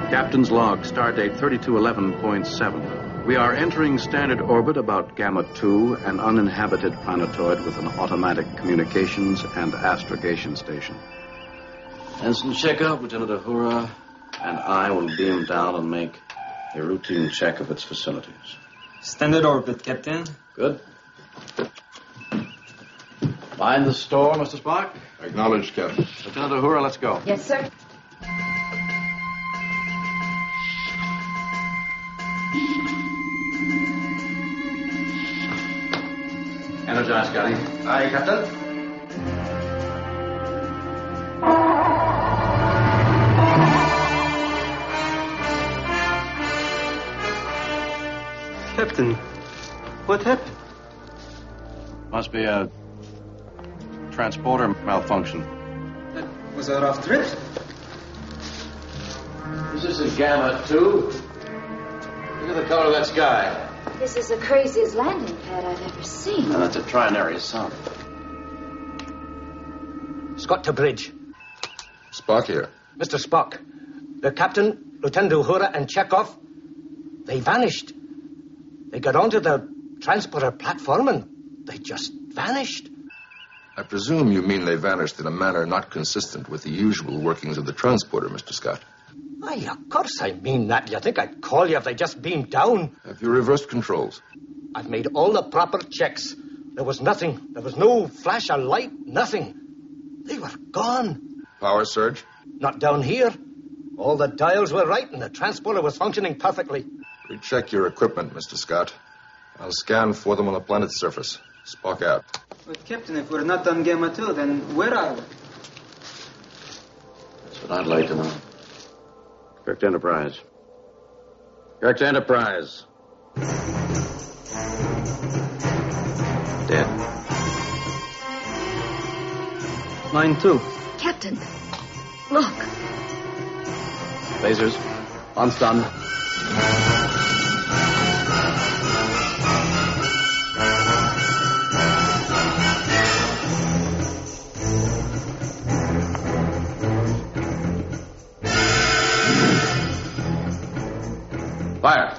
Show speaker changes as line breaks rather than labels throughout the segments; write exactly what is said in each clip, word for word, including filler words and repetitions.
Captain's log, stardate thirty-two eleven point seven. We are entering standard orbit about Gamma two, an uninhabited planetoid with an automatic communications and astrogation station. Ensign Chekhov, Lieutenant Uhura, and I will beam down and make a routine check of its facilities.
Standard orbit, Captain.
Good. Find the store, Mister Spock.
Acknowledged, Captain.
Lieutenant Uhura, let's go.
Yes, sir.
Energize, Scotty.
Aye, Captain.
Captain, what happened?
Must be a transporter malfunction.
That was a rough trip.
Is this a Gamma two? Look at the color of that sky.
This is the craziest landing pad I've ever seen.
Now, that's a trinary sun.
Scott to bridge.
Spock here.
Mister Spock, the captain, Lieutenant Uhura, and Chekhov, they vanished. They got onto the transporter platform and they just vanished.
I presume you mean they vanished in a manner not consistent with the usual workings of the transporter, Mister Scott.
Aye, of course I mean that. You think I'd call you if they just beamed down?
Have you reversed controls?
I've made all the proper checks. There was nothing. There was no flash of light, nothing. They were gone.
Power surge?
Not down here. All the dials were right and the transporter was functioning perfectly.
Recheck your equipment, Mister Scott. I'll scan for them on the planet's surface. Spock out.
But, Captain, if we're not on Gamma two, then where are we?
That's what I'd like to know. Kirk to Enterprise. Kirk to Enterprise. Dead.
Mine too.
Captain, look.
Lasers. On stun. Fire.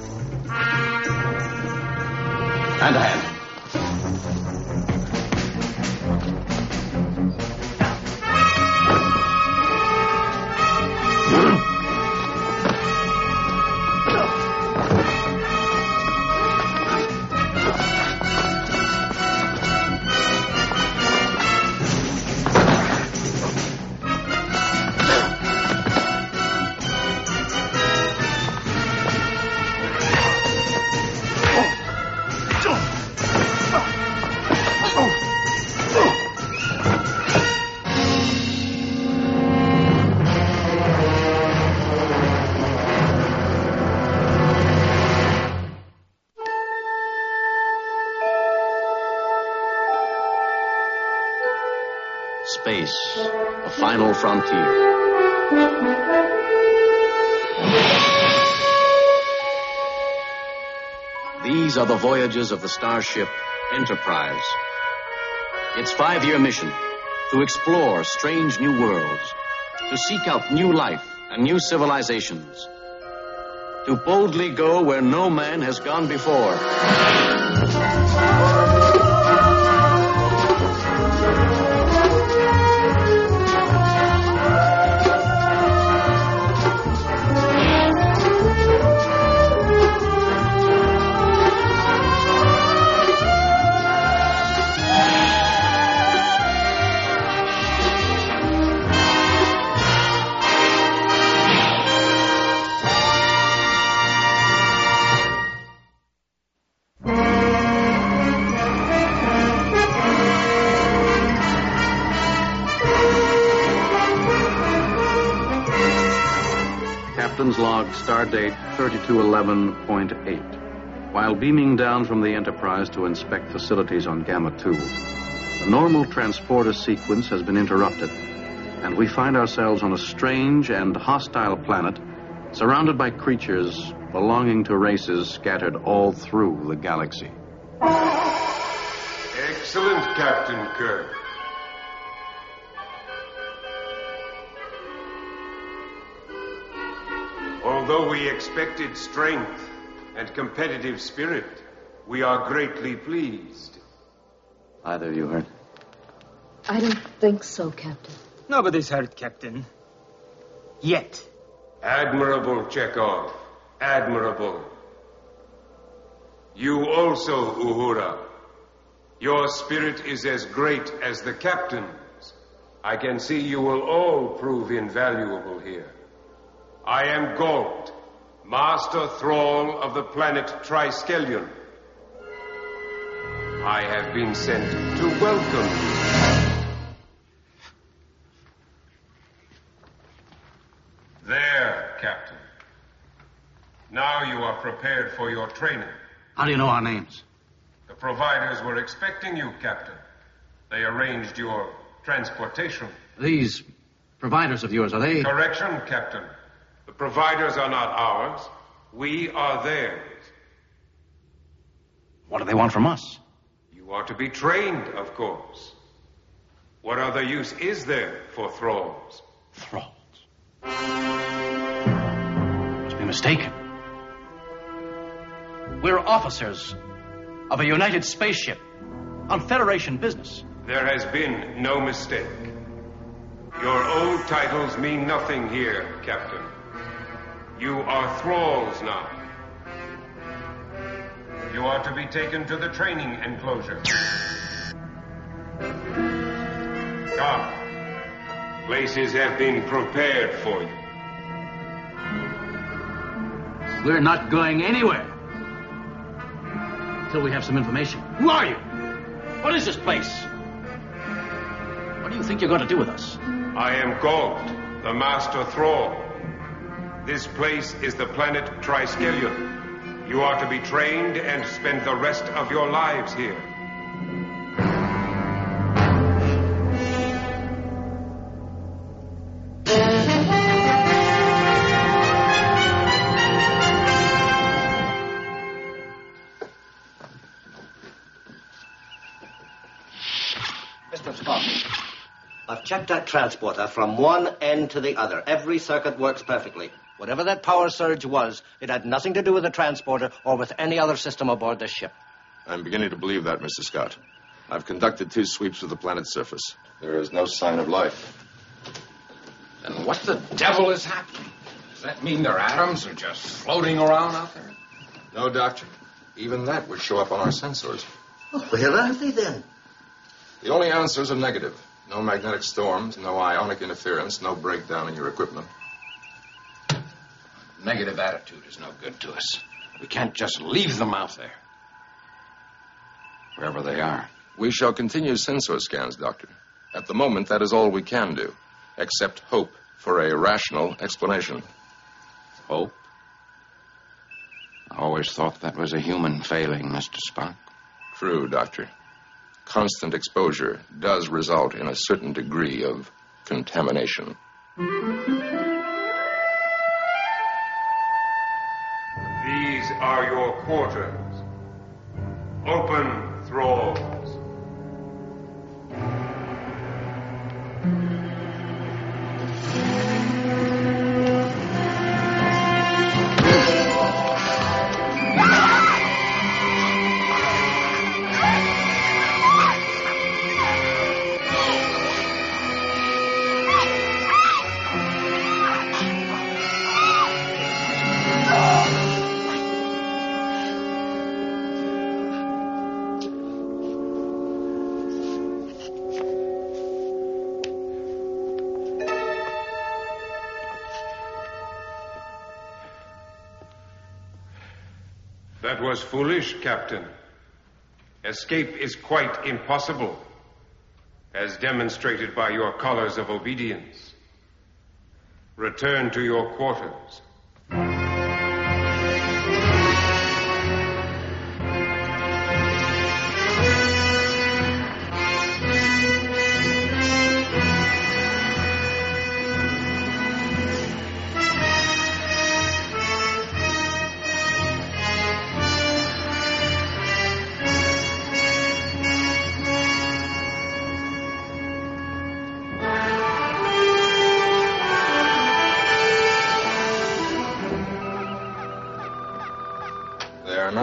Hand to hand. Space, a final frontier. These are the voyages of the starship Enterprise. Its five-year mission, to explore strange new worlds, to seek out new life and new civilizations, to boldly go where no man has gone before. Captain's log, stardate thirty-two eleven point eight. While beaming down from the Enterprise to inspect facilities on Gamma two, the normal transporter sequence has been interrupted, and we find ourselves on a strange and hostile planet surrounded by creatures belonging to races scattered all through the galaxy.
Excellent, Captain Kirk. Although we expected strength and competitive spirit, we are greatly pleased.
Either of you hurt?
I don't think so, Captain.
Nobody's hurt, Captain. Yet.
Admirable, Chekhov. Admirable. You also, Uhura. Your spirit is as great as the captain's. I can see you will all prove invaluable here. I am Galt, Master Thrall of the planet Triskelion. I have been sent to welcome you. There, Captain. Now you are prepared for your training.
How do you know our names?
The providers were expecting you, Captain. They arranged your transportation.
These providers of yours, are they?
Correction, Captain. The providers are not ours. We are theirs.
What do they want from us?
You are to be trained, of course. What other use is there for thralls?
Thralls? Must be mistaken. We're officers of a United spaceship on Federation business.
There has been no mistake. Your old titles mean nothing here, Captain. You are thralls now. You are to be taken to the training enclosure. Come. Places have been prepared for you.
We're not going anywhere until we have some information. Who are you? What is this place? What do you think you're going to do with us?
I am Galt, the Master Thrall. This place is the planet Triskelion. You are to be trained and spend the rest of your lives here.
Mister Spock, I've checked that transporter from one end to the other. Every circuit works perfectly. Whatever that power surge was, it had nothing to do with the transporter or with any other system aboard this ship.
I'm beginning to believe that, Mister Scott. I've conducted two sweeps of the planet's surface. There is no sign of life.
And what the devil is happening? Does that mean their atoms are just floating around out there?
No, Doctor. Even that would show up on our sensors.
Well, where are they then?
The only answers are negative. No magnetic storms, no ionic interference, no breakdown in your equipment.
Negative attitude is no good to us. We can't just leave them out there. Wherever they are.
We shall continue sensor scans, Doctor. At the moment, that is all we can do, except hope for a rational explanation.
Hope? I always thought that was a human failing, Mister Spock.
True, Doctor. Constant exposure does result in a certain degree of contamination.
These are your quarters. Open, thralls. That was foolish, Captain. Escape is quite impossible, as demonstrated by your colors of obedience. Return to your quarters.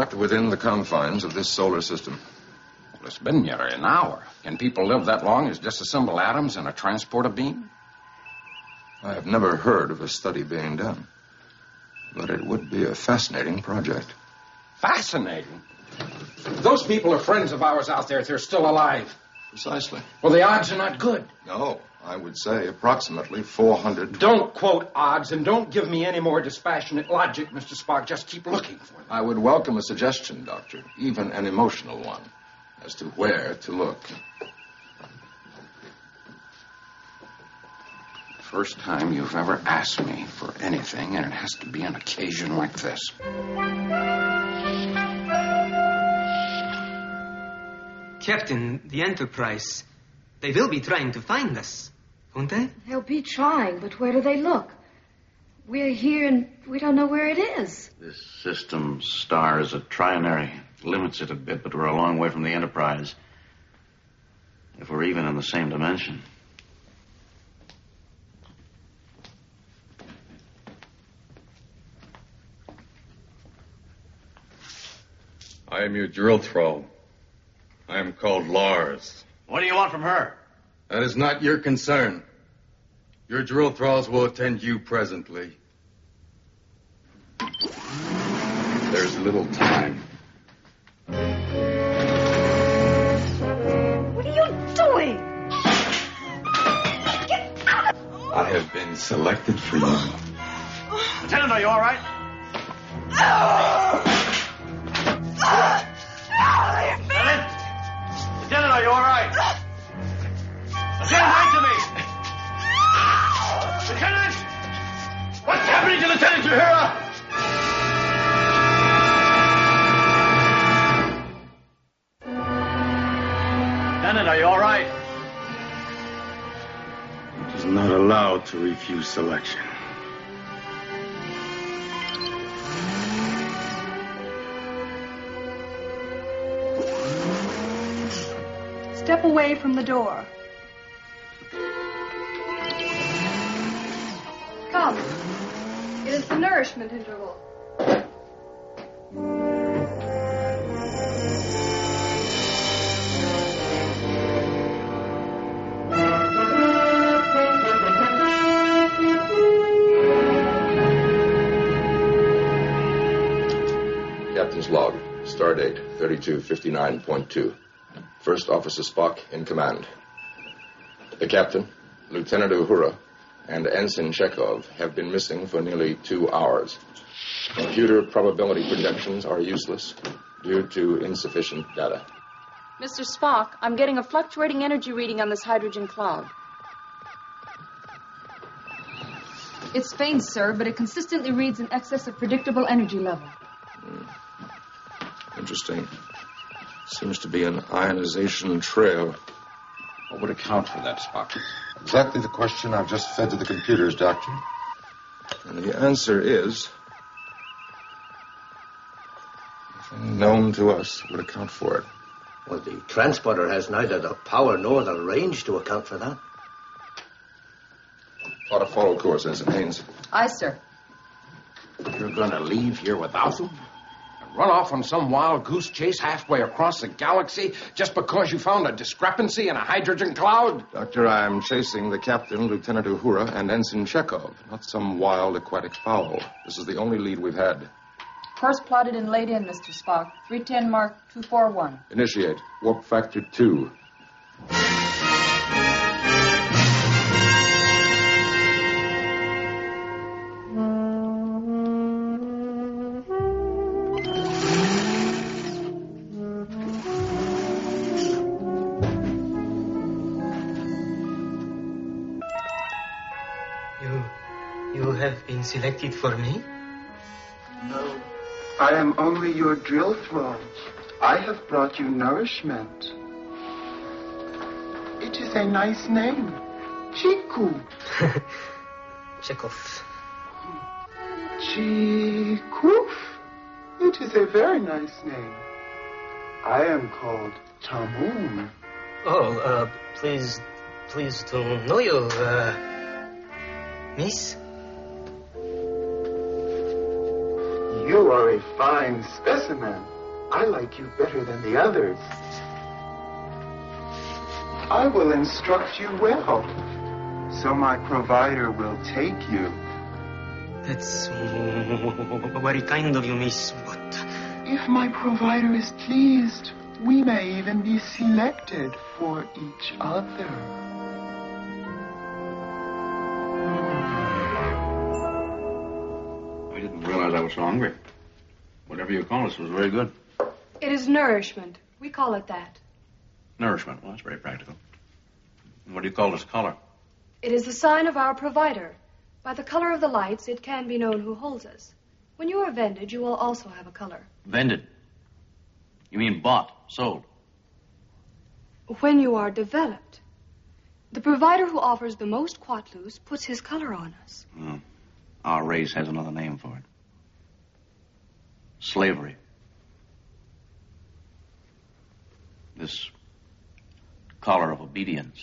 not within the confines of this solar system.
Well, it's been nearly an hour. Can people live that long as disassemble atoms in a transporter beam?
I have never heard of a study being done, but it would be a fascinating project.
Fascinating? Those people are friends of ours out there if they're still alive.
Precisely.
Well, the odds are not good.
No, I would say approximately four hundred.
Don't quote odds, and don't give me any more dispassionate logic, Mister Spock. Just keep looking for them.
I would welcome a suggestion, Doctor, even an emotional one, as to where to look.
First time you've ever asked me for anything, and it has to be an occasion like this.
Captain, the Enterprise, they will be trying to find us, won't they?
They'll be trying, but where do they look? We're here and we don't know where it is.
This system's star is a trinary. Limits it a bit, but we're a long way from the Enterprise. If we're even in the same dimension.
I am your drill thrall. I am called Lars.
What do you want from her?
That is not your concern. Your drill thralls will attend you presently. There's little time.
What are you doing? Get out of...
I have been selected for you.
Lieutenant, are you all right? Lieutenant? Lieutenant, are you all right? Lieutenant, answer me! Lieutenant! What's happening to Lieutenant Uhura? Lieutenant, are you all right?
It is not allowed to refuse selection.
Step away from the door. Come. It is the nourishment interval.
Captain's log, stardate thirty-two fifty-nine point two. First Officer Spock in command. The captain, Lieutenant Uhura, and Ensign Chekhov have been missing for nearly two hours. Computer probability projections are useless due to insufficient data.
Mister Spock, I'm getting a fluctuating energy reading on this hydrogen cloud. It's faint, sir, but it consistently reads in excess of predictable energy level.
Hmm. Interesting. Seems to be an ionization trail.
What would account for that, Spock?
Exactly the question I've just fed to the computers, Doctor.
And the answer is... nothing known to us would account for it.
Well, the transporter has neither the power nor the range to account for that.
Ought to follow course, Ensign Haynes.
Aye, sir.
You're going to leave here without them? Run off on some wild goose chase halfway across the galaxy just because you found a discrepancy in a hydrogen cloud?
Doctor, I am chasing the captain, Lieutenant Uhura, and Ensign Chekhov, not some wild aquatic fowl. This is the only lead we've had.
Course plotted and laid in, Mister Spock. three ten Mark two four one.
Initiate. Warp factor two.
Selected for me?
No. I am only your drill thrall. I have brought you nourishment. It is a nice name. Chiku.
Chekhov.
Chikuf. It is a very nice name. I am called Tamun.
Oh, uh, please, please to know you, uh, miss.
You are a fine specimen. I like you better than the others. I will instruct you well, so my provider will take you.
That's very kind of you, miss, but...
If my provider is pleased, we may even be selected for each other.
I didn't realize I was so hungry. Whatever you call us was very good.
It is nourishment. We call it that.
Nourishment. Well, that's very practical. And what do you call this color?
It is the sign of our provider. By the color of the lights, it can be known who holds us. When you are vended, you will also have a color.
Vended? You mean bought, sold?
When you are developed, the provider who offers the most quatlus puts his color on us.
Hmm. Our race has another name for it. Slavery. This collar of obedience.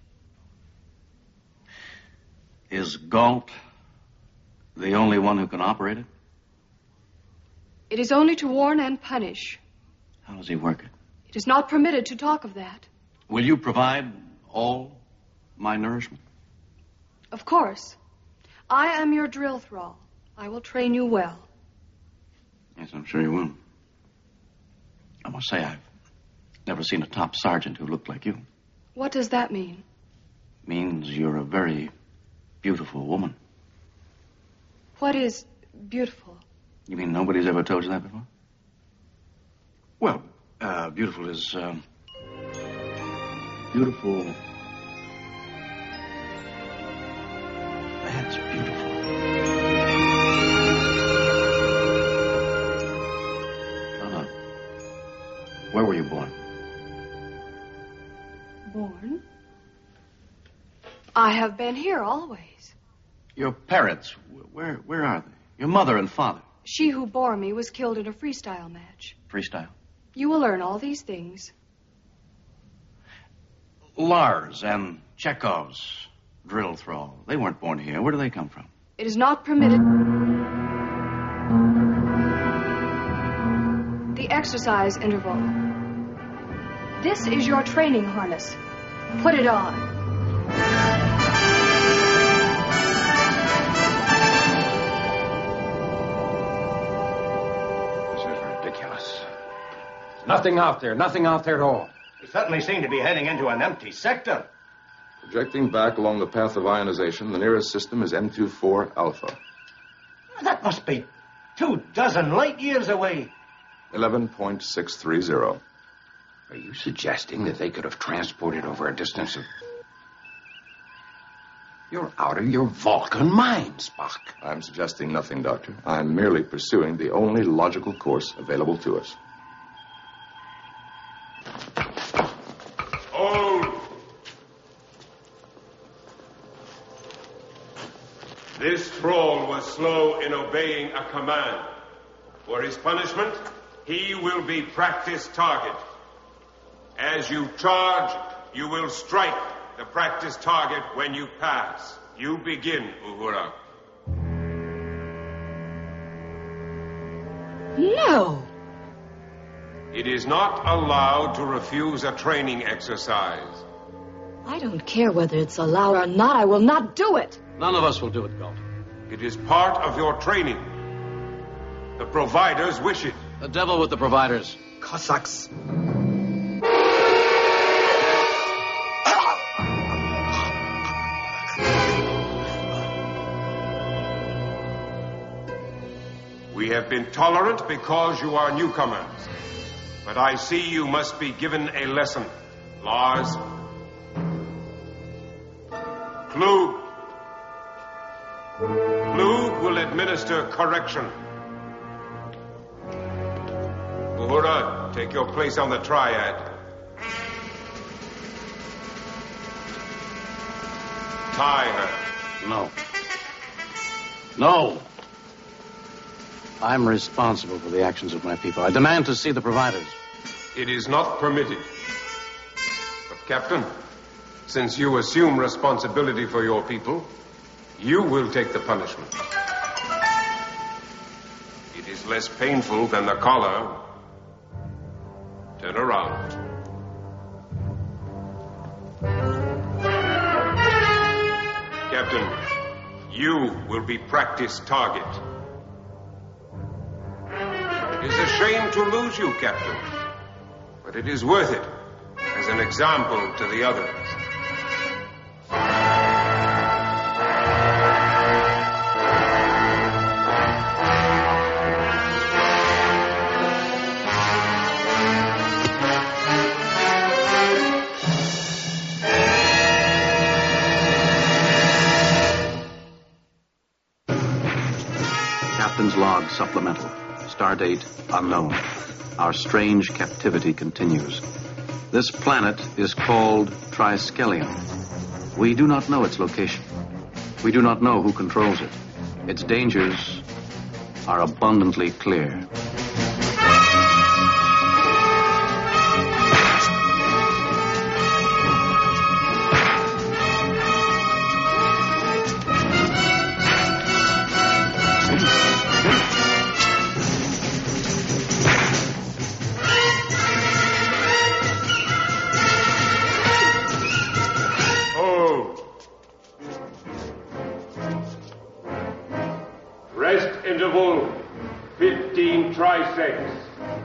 Is Galt the only one who can operate it?
It is only to warn and punish.
How does he work it?
It is not permitted to talk of that.
Will you provide all my nourishment?
Of course. I am your drill thrall. I will train you well.
Yes, I'm sure you will. I must say, I've never seen a top sergeant who looked like you.
What does that mean?
Means you're a very beautiful woman.
What is beautiful?
You mean nobody's ever told you that before? Well, uh, beautiful is, um, beautiful. That's beautiful. Uh, where were you born?
Born? I have been here always.
Your parents, where, where are they? Your mother and father.
She who bore me was killed in a freestyle match.
Freestyle?
You will learn all these things.
Lars and Chekhov's drill thrall. They weren't born here. Where do they come from?
It is not permitted. The exercise interval. This is your training harness. Put it on.
Nothing out there. Nothing out there at all.
We certainly seem to be heading into an empty sector.
Projecting back along the path of ionization, the nearest system is M twenty-four Alpha.
That must be two dozen light years away.
eleven point six three zero.
Are you suggesting that they could have transported over a distance of... You're out of your Vulcan mind, Spock.
I'm suggesting nothing, Doctor. I'm merely pursuing the only logical course available to us.
Hold! This thrall was slow in obeying a command. For his punishment, he will be practice target. As you charge, you will strike the practice target when you pass. You begin, Uhura.
No!
It is not allowed to refuse a training exercise.
I don't care whether it's allowed or not. I will not do it.
None of us will do it, Galt.
It is part of your training. The providers wish it.
The devil with the providers.
Cossacks.
We have been tolerant because you are newcomers. But I see you must be given a lesson. Lars. Klug. Klug will administer correction. Uhura, take your place on the triad. Tie her.
No. No. I'm responsible for the actions of my people. I demand to see the providers.
It is not permitted. But, Captain, since you assume responsibility for your people, you will take the punishment. It is less painful than the collar. Turn around. Captain, you will be practice target. It is a shame to lose you, Captain, but it is worth it as an example to the others.
Captain's log supplemental. Stardate unknown. Our strange captivity continues. This planet is called Triskelion. We do not know its location. We do not know who controls it. Its dangers are abundantly clear.
Interval fifteen trisecs.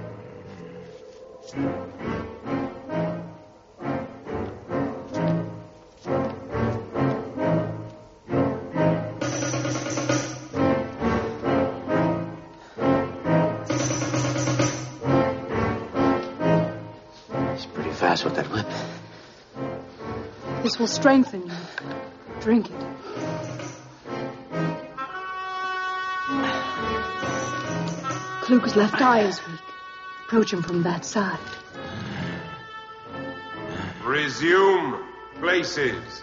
He's pretty fast with that whip.
This will strengthen you. Drink it. Kluge's left eye is weak. Approach him from that side.
Resume places.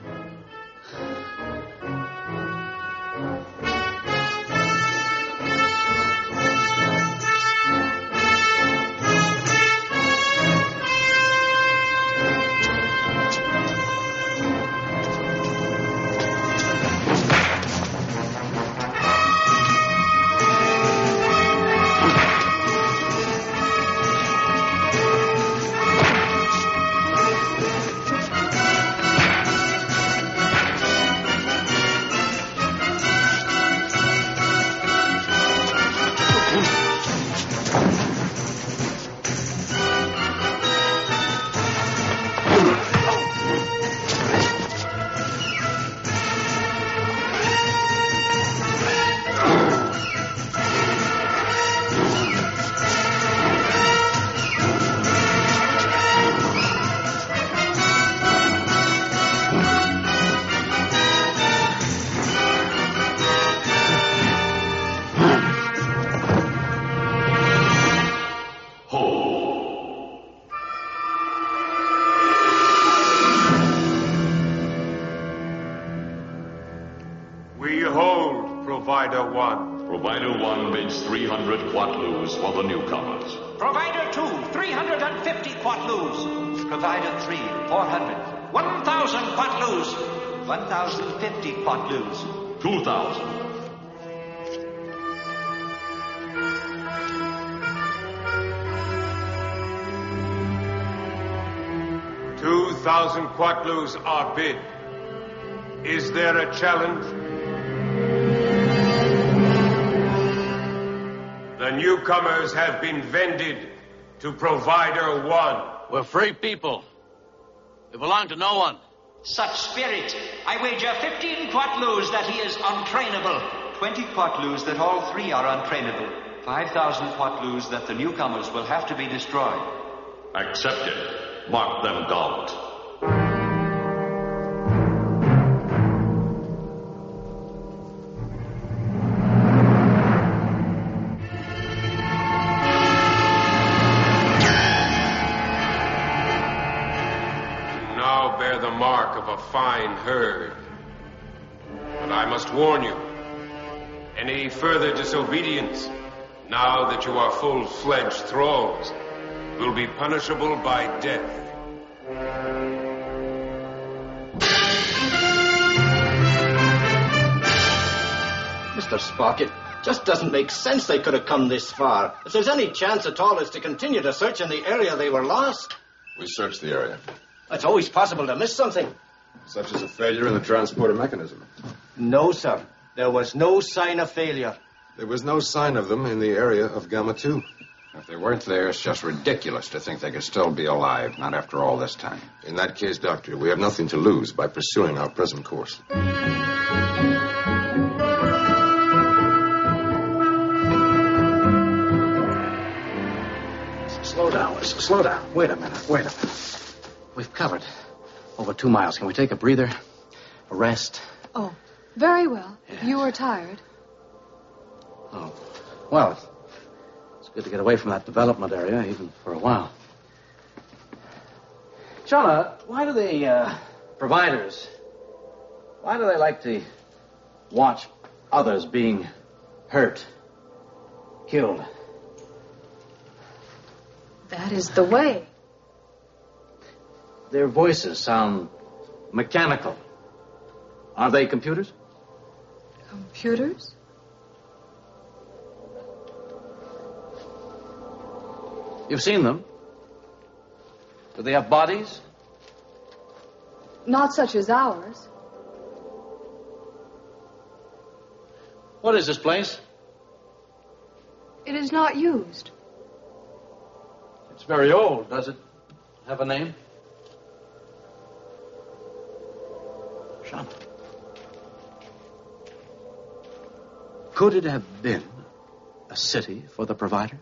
Provider one.
Provider one bids three hundred quatlus for the newcomers.
Provider two, three hundred fifty quatlus. Provider three, four hundred. one thousand quatlus. one thousand fifty quatlus.
two thousand.
Two thousand quatlus are bid. Is there a challenge? The newcomers have been vended to Provider one.
We're free people. We belong to no one.
Such spirit. I wager fifteen quatlus that he is untrainable.
Twenty quatlus that all three are untrainable. Five thousand quatlus that the newcomers will have to be destroyed.
Accepted. Mark them gold.
Bear the mark of a fine herd. But I must warn you, any further disobedience, now that you are full-fledged thralls, will be punishable by death.
Mister Spock, it, Just doesn't make sense they could have come this far. If there's any chance at all, it's to continue to search in the area they were lost.
We searched the area.
It's always possible to miss something.
Such as a failure in the transporter mechanism.
No, sir. There was no sign of failure.
There was no sign of them in the area of Gamma two.
If they weren't there, it's just ridiculous to think they could still be alive, not after all this time.
In that case, Doctor, we have nothing to lose by pursuing our present course.
Slow down, Wilson. Slow down. Wait a minute. Wait a minute. We've covered over two miles. Can we take a breather? A rest?
Oh, very well. If you are tired.
Oh, well, it's good to get away from that development area, even for a while. Shauna, why do the uh, providers, why do they like to watch others being hurt, killed?
That is the way.
Their voices sound mechanical. Are they computers?
Computers?
You've seen them? Do they have bodies?
Not such as ours.
What is this place?
It is not used.
It's very old. Does it have a name? Sean. Could it have been a city for the providers?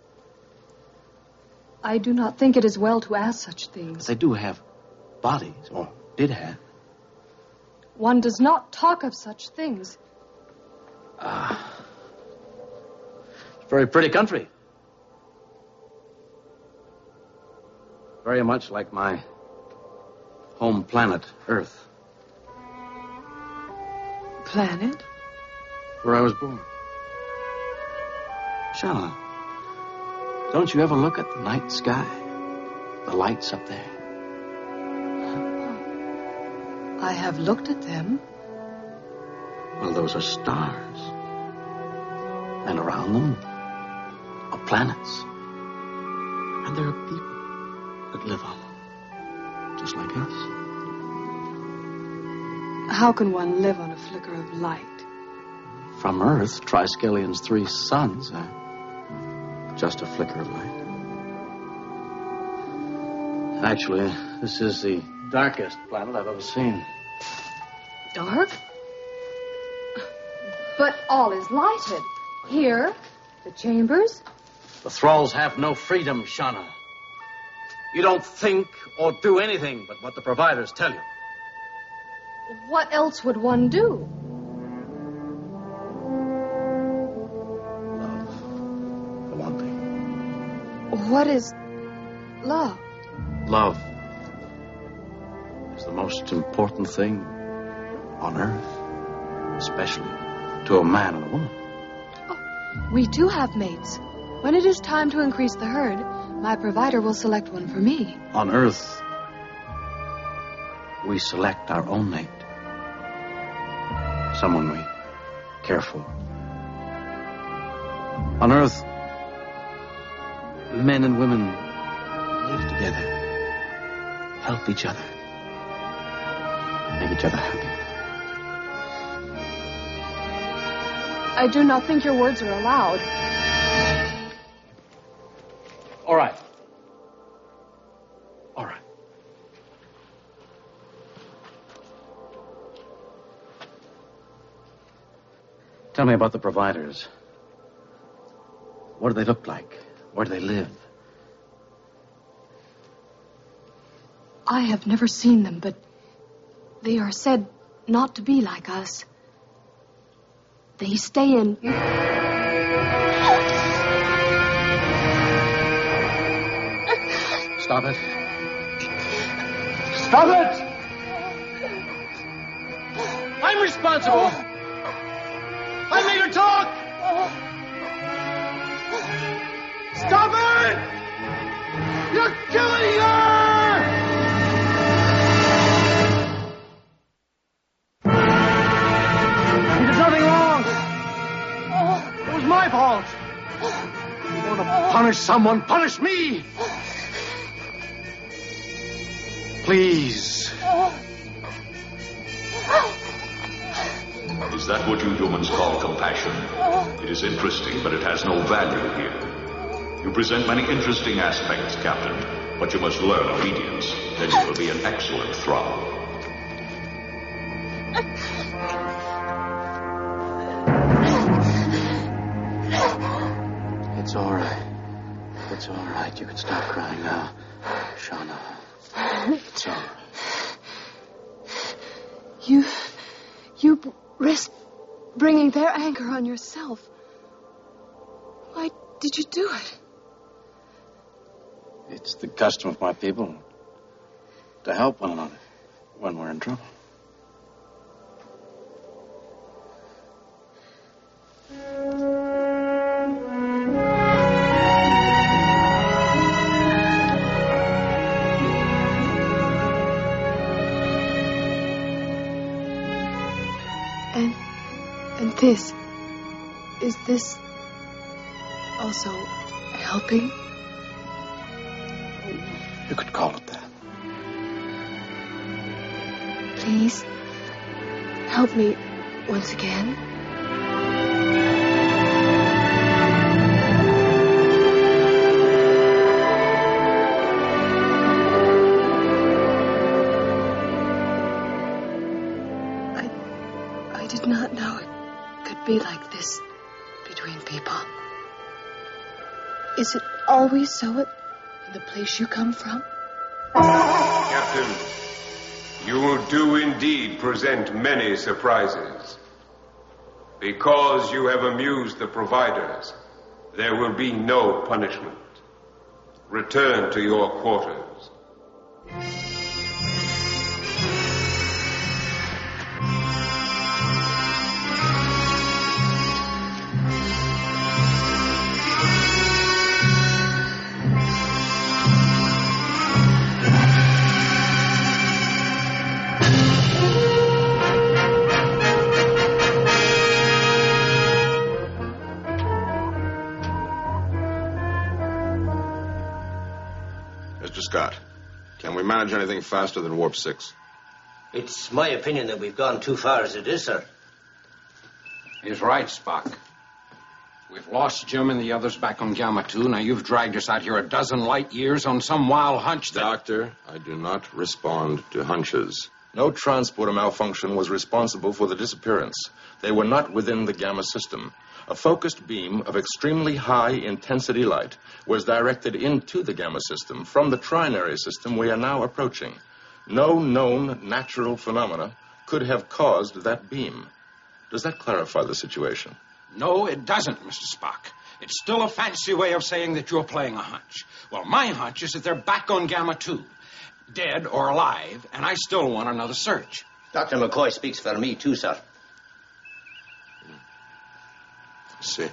I do not think it is well to ask such things.
They do have bodies, or did have.
One does not talk of such things.
Ah. It's a very pretty country. Very much like my home planet, Earth.
Planet?
Where I was born. Shauna, don't you ever look at the night sky? The lights up there?
I have looked at them.
Well, those are stars. And around them are planets. And there are people that live on them, just like us.
How can one live on a flicker of light?
From Earth, Triskelions' three suns are just a flicker of light. Actually, this is the darkest planet I've ever seen.
Dark? But all is lighted. Here, the chambers.
The thralls have no freedom, Shauna. You don't think or do anything but what the providers tell you.
What else would one do?
Love, for one thing.
What is love?
Love is the most important thing on Earth, especially to a man and a woman.
Oh, we do have mates. When it is time to increase the herd, my provider will select one for me.
On Earth, we select our own mate. Someone we care for. On Earth, men and women live together, help each other, make each other happy.
I do not think your words are allowed.
All right. All right. Tell me about the providers. What do they look like? Where do they live?
I have never seen them, but they are said not to be like us. They stay in...
Stop it. Stop it! I'm responsible. I made her talk. Stop it! You're killing her! There's nothing wrong.
fault. You want to punish someone, punish me. Please.
Is that what you humans call compassion? It is interesting, but it has no value here. You present many interesting aspects, Captain, but you must learn obedience. Then you will be an excellent Thrall.
It's all right. It's all right. You can stop crying now, Shauna. It's all right.
You... you risk bringing their anger on yourself. Why did you do it?
It's the custom of my people to help one another when we're in trouble.
And, and this, is this also helping?
You could call it that.
Please, help me once again. I, I did not know it could be like this between people. Is it always so at the place you come from?
Captain, you do indeed present many surprises. Because you have amused the providers, there will be no punishment. Return to your quarters.
Mister Scott, can we manage anything faster than Warp six?
It's my opinion that we've gone too far as it is, sir.
He's right, Spock. We've lost Jim and the others back on Gamma two. Now you've dragged us out here a dozen light years on some wild hunch that...
Doctor, I do not respond to hunches. No transporter malfunction was responsible for the disappearance. They were not within the Gamma system. A focused beam of extremely high-intensity light was directed into the Gamma system from the trinary system we are now approaching. No known natural phenomena could have caused that beam. Does that clarify the situation?
No, it doesn't, Mister Spock. It's still a fancy way of saying that you're playing a hunch. Well, my hunch is that they're back on Gamma two, dead or alive, and I still want another search.
Doctor McCoy speaks for me, too, sir.
I see.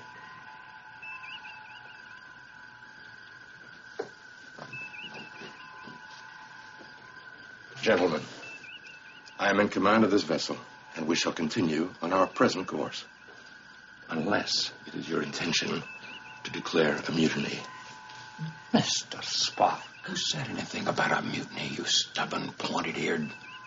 Gentlemen, I am in command of this vessel, and we shall continue on our present course. Unless it is your intention to declare a mutiny.
Mister Spock, who said anything about a mutiny, you stubborn, pointed-eared...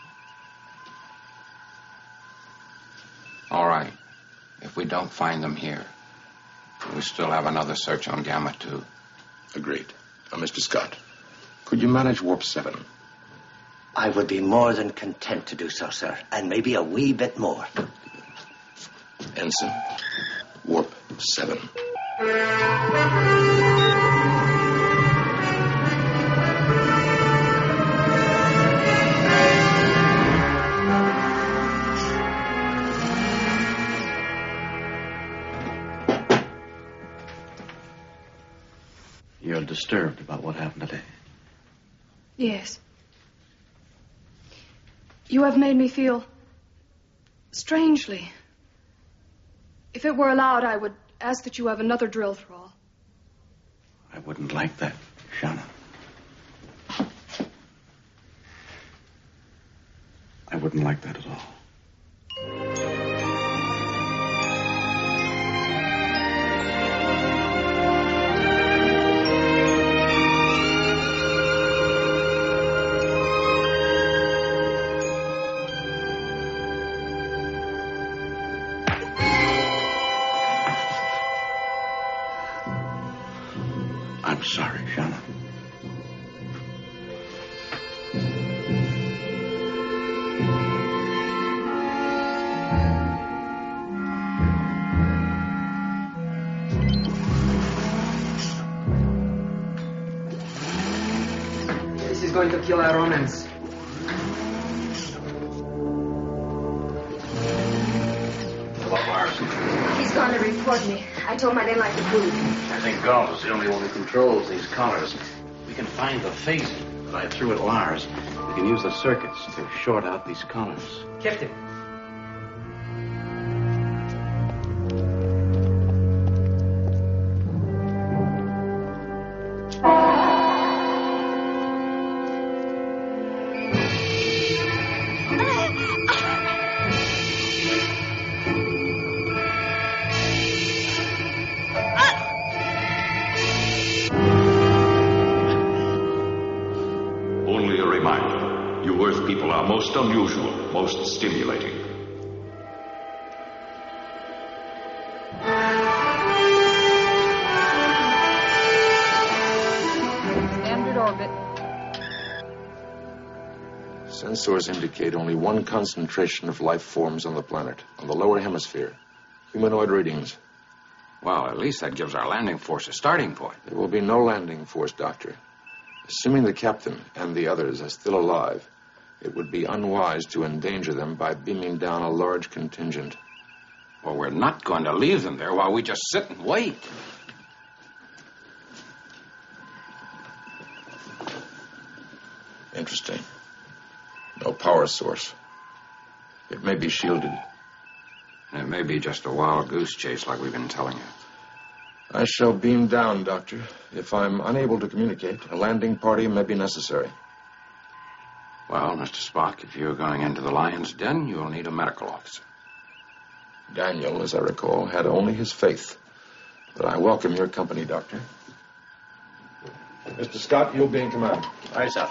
All right. If we don't find them here, we still have another search on Gamma two.
Agreed. Now, Mister Scott, could you manage Warp seven?
I would be more than content to do so, sir, and maybe a wee bit more.
Ensign, Warp seven.
You're disturbed about what happened today.
Yes. You have made me feel strangely. If it were allowed, I would ask that you have another drill thrall.
I wouldn't like that, Shauna. I wouldn't like that at all.
sorry, Shannon.
This is going to kill our romance.
He's gone to report me. I told him I didn't like the food.
I think Galt is the only one who controls these collars. We can find the phasing, but I threw at Lars. We can use the circuits to short out these collars.
Captain.
Most unusual, most stimulating.
Standard orbit.
Sensors indicate only one concentration of life forms on the planet, on the lower hemisphere. Humanoid readings.
Well, at least that gives our landing force a starting point.
There will be no landing force, Doctor. Assuming the captain and the others are still alive, it would be unwise to endanger them by beaming down a large contingent.
Well, we're not going to leave them there while we just sit and wait.
Interesting. No power source. It may be shielded.
It may be just a wild goose chase like we've been telling you.
I shall beam down, Doctor. If I'm unable to communicate, a landing party may be necessary.
Well, Mister Spock, if you're going into the lion's den, you'll need a medical officer.
Daniel, as I recall, had only his faith. But I welcome your company, Doctor. Mister Scott, you'll be in command.
Aye, sir.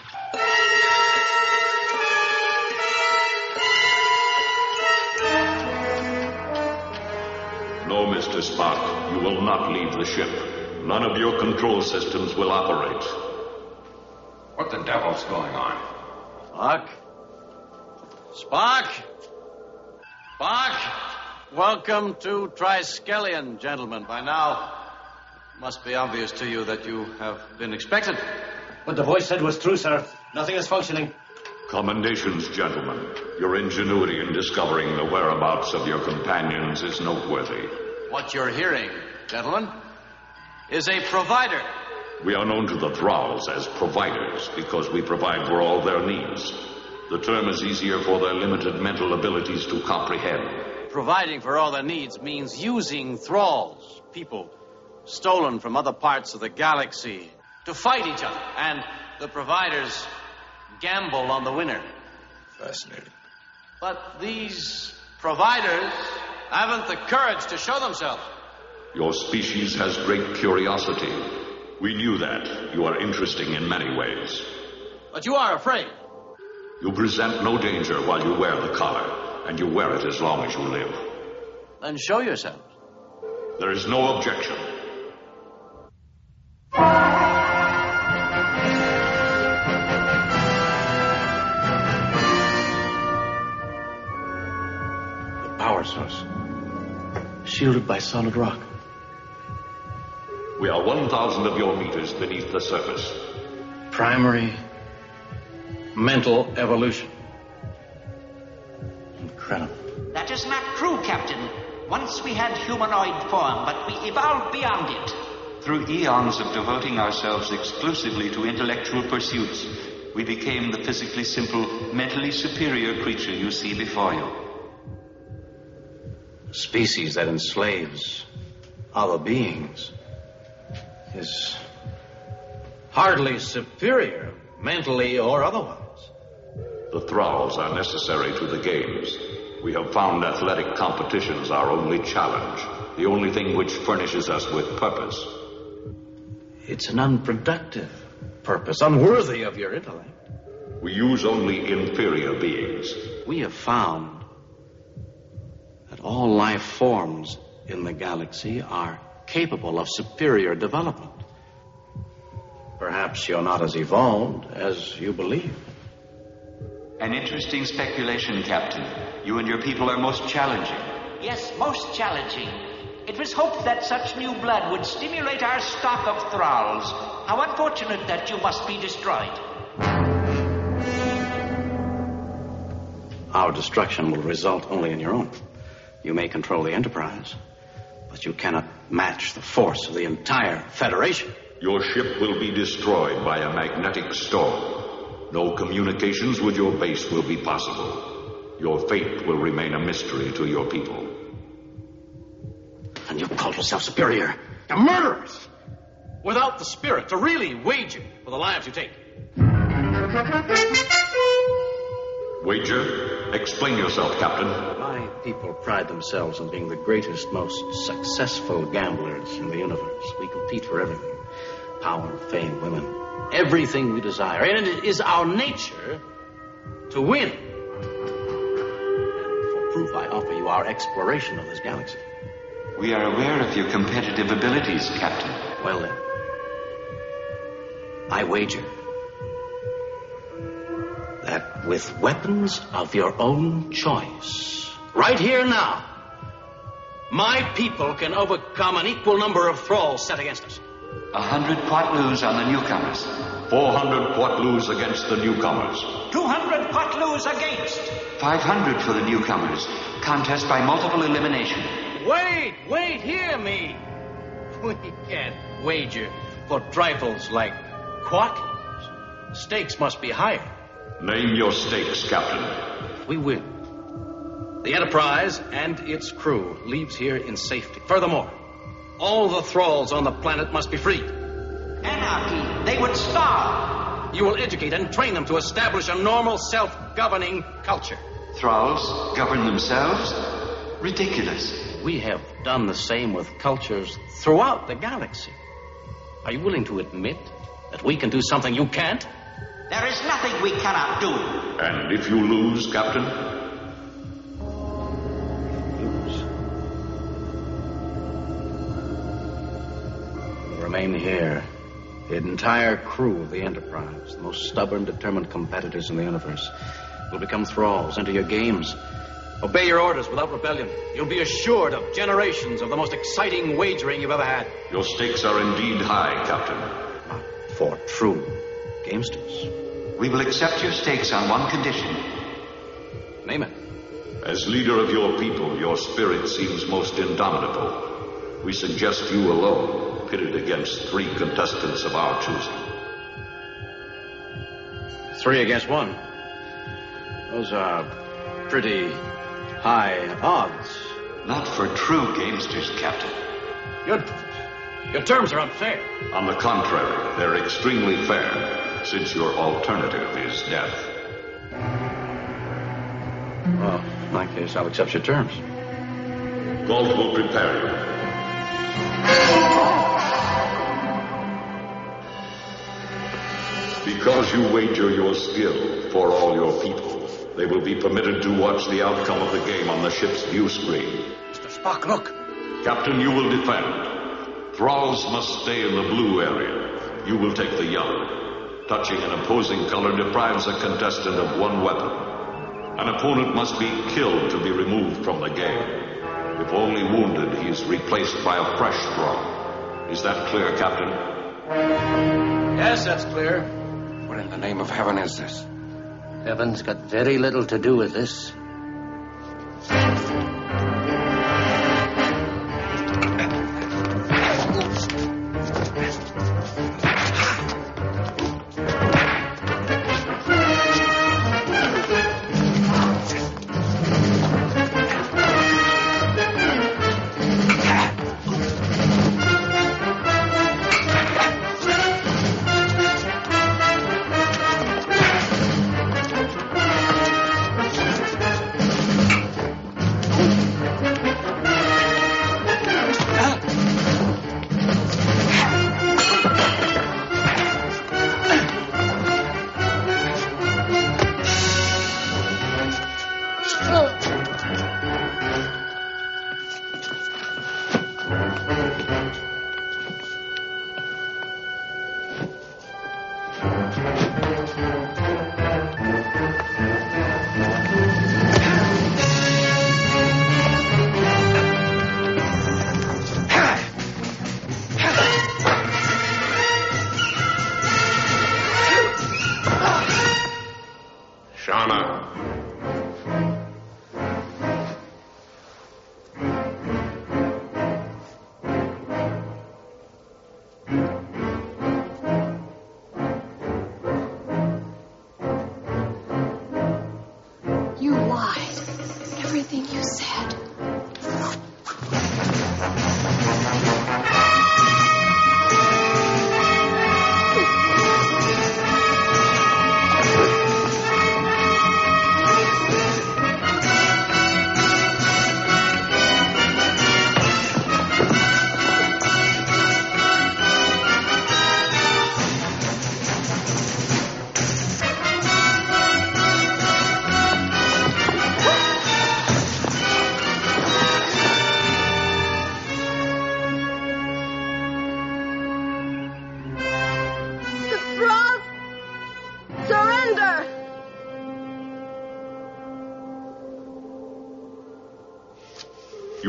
No, Mister Spock, you will not leave the ship. None of your control systems will operate.
What the devil's going on?
Spock? Spock? Spock? Welcome to Triskelion, gentlemen. By now, it must be obvious to you that you have been expected.
What the voice said was true, sir. Nothing is functioning.
Commendations, gentlemen. Your ingenuity in discovering the whereabouts of your companions is noteworthy.
What you're hearing, gentlemen, is a provider.
We are known to the Thralls as providers because we provide for all their needs. The term is easier for their limited mental abilities to comprehend.
Providing for all their needs means using thralls, people stolen from other parts of the galaxy, to fight each other. And the providers gamble on the winner.
Fascinating.
But these providers haven't the courage to show themselves.
Your species has great curiosity. We knew that. You are interesting in many ways.
But you are afraid.
You present no danger while you wear the collar, and you wear it as long as you live.
Then show yourselves.
There is no objection.
The power source. Shielded by solid rock.
We are one thousand of your meters beneath the surface.
Primary mental evolution. Incredible.
That is not true, Captain. Once we had humanoid form, but we evolved beyond it.
Through eons of devoting ourselves exclusively to intellectual pursuits, we became the physically simple, mentally superior creature you see before you.
A species that enslaves other beings is hardly superior, mentally or otherwise.
The Thralls are necessary to the games. We have found athletic competitions our only challenge, the only thing which furnishes us with purpose.
It's an unproductive purpose, unworthy of your intellect.
We use only inferior beings.
We have found that all life forms in the galaxy are capable of superior development. Perhaps you're not as evolved as you believe.
An interesting speculation, Captain. You and your people are most challenging.
Yes, most challenging. It was hoped that such new blood would stimulate our stock of thralls. How unfortunate that you must be destroyed.
Our destruction will result only in your own. You may control the Enterprise, but you cannot match the force of the entire Federation.
Your ship will be destroyed by a magnetic storm. No communications with your base will be possible. Your fate will remain a mystery to your people.
And you call yourself superior? You're murderers! Without the spirit to really wager for the lives you take.
Wager? Explain yourself, Captain.
My people pride themselves on being the greatest, most successful gamblers in the universe. We compete for everything. Power, fame, women. Everything we desire. And it is our nature to win. And for proof, I offer you our exploration of this galaxy.
We are aware of your competitive abilities, Captain.
Well then, I wager that with weapons of your own choice, right here now, my people can overcome an equal number of thralls set against us.
A hundred quatloos on the newcomers.
Four hundred quatloos against the newcomers.
Two hundred quatloos against.
Five hundred for the newcomers. Contest by multiple elimination.
Wait, wait, hear me. We can't wager for trifles like quatloos. Stakes must be higher.
Name your stakes, Captain.
If we win, the Enterprise and its crew leaves here in safety. Furthermore, all the thralls on the planet must be freed.
Anarchy. They would starve.
You will educate and train them to establish a normal, self-governing culture.
Thralls govern themselves? Ridiculous.
We have done the same with cultures throughout the galaxy. Are you willing to admit that we can do something you can't?
There is nothing we cannot do.
And if you lose, Captain?
Lose. We'll remain here. The entire crew of the Enterprise, the most stubborn, determined competitors in the universe, will become thralls, enter your games. Obey your orders without rebellion. You'll be assured of generations of the most exciting wagering you've ever had.
Your stakes are indeed high, Captain.
Not for true gamesters.
We will accept your stakes on one condition.
Name it.
As leader of your people, your spirit seems most indomitable. We suggest you alone, pitted against three contestants of our choosing.
Three against one. Those are pretty high odds.
Not for true gamesters, Captain.
Your, your terms are unfair.
On the contrary, they're extremely fair, since your alternative is death.
Well, in that case, I'll accept your terms.
Galt will prepare you. Because you wager your skill for all your people, they will be permitted to watch the outcome of the game on the ship's view screen.
Mister Spock, look.
Captain, you will defend. Thralls must stay in the blue area. You will take the yellow. Touching an opposing color deprives a contestant of one weapon. An opponent must be killed to be removed from the game. If only wounded, he is replaced by a fresh thrall. Is that clear, Captain?
Yes, that's clear.
What in the name of heaven is this?
Heaven's got very little to do with this.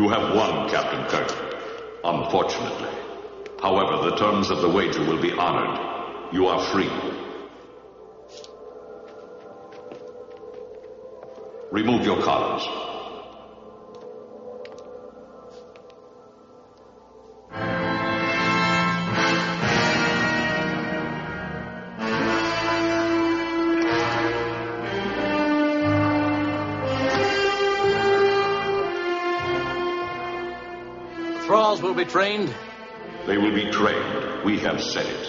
You have won, Captain Kirk. Unfortunately. However, the terms of the wager will be honored. You are free. Remove your collars.
The thralls will be trained?
They will be trained. We have said it.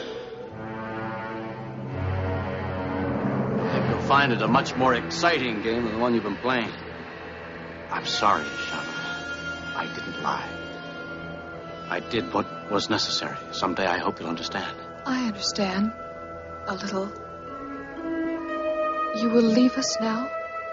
You'll find it a much more exciting game than the one you've been playing. I'm sorry, Shauna. I didn't lie. I did what was necessary. Someday I hope you'll understand.
I understand. A little. You will leave us now?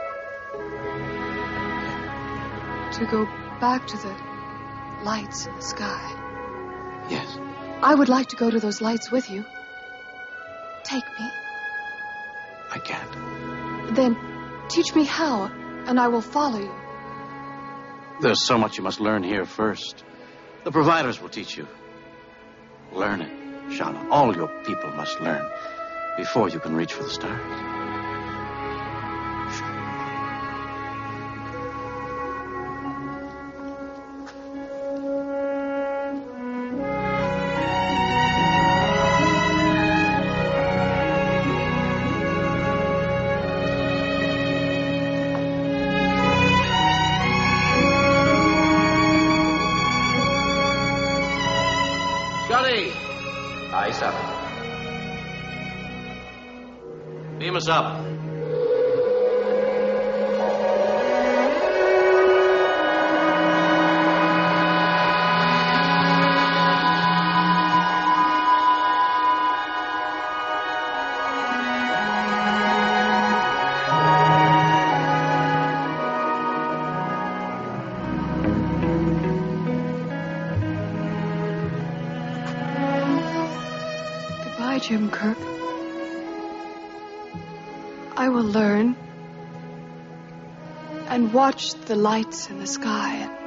To go back to the lights in the sky.
Yes.
I would like to go to those lights with you. Take me.
I can't.
Then teach me how, and I will follow you.
There's so much you must learn here first. The providers will teach you. Learn it, Shauna. All your people must learn before you can reach for the stars. Beam us up.
Goodbye, Jim Kirk. I will learn and watch the lights in the sky and